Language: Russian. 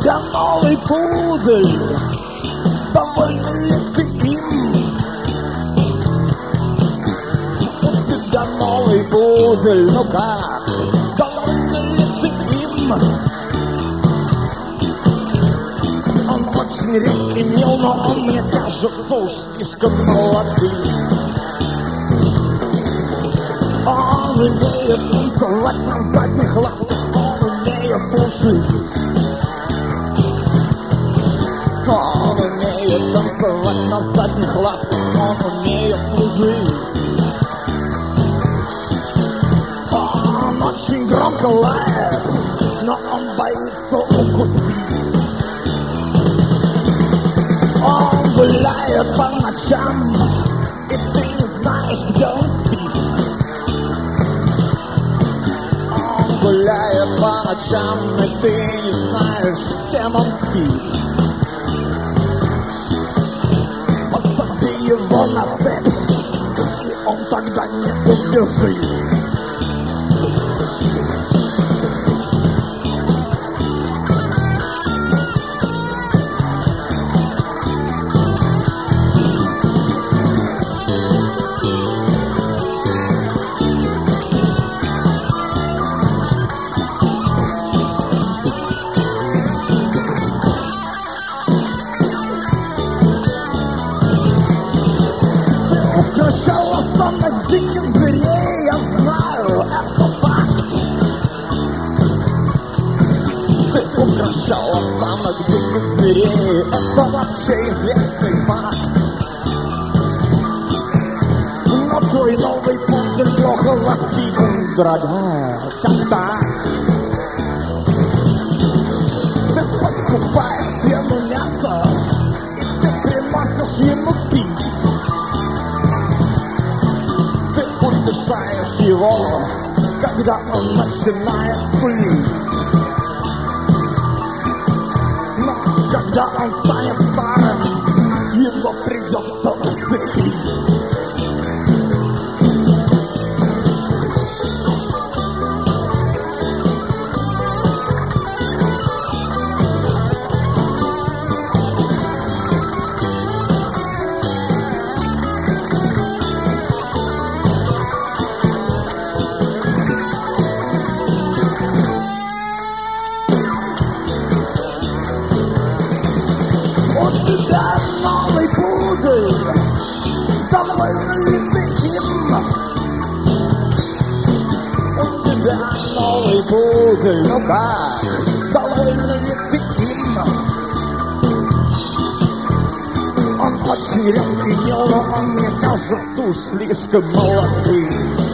тебя новый пудель, довольна ли ты им? У тебя новый пудель, ну как, довольна ли ты им? Он очень резкий, мил, но он мне кажется уж слишком молодым. Он умеет танцевать на задних лапах, он умеет служить. Он умеет танцевать на задних лапах, он умеет служить. Он очень громко лает, но он боится укусить. Он гуляет по ночам, и ты не знаешь, где он спит. Он гуляет по ночам, и ты не знаешь, с кем он спит. Посади его на цепь, и он тогда не убежит. Укращала самых диких зверей, я знаю, это факт. Ты укращала самых диких зверей, это вообще известный факт. Но твой новый пудель плохо воспитан, дорогая, как так? Ты подкупаешь ему мясо, и ты приносишь ему пить. Утешаешь его, когда он начинает скулить. Но когда он станет старым, его придется усыпить. У тебя новый пудель, довольна ли ты им? У тебя новый пудель, ну как, довольна ли ты им? Он очень резкий, но он мне кажется уж слишком молодым.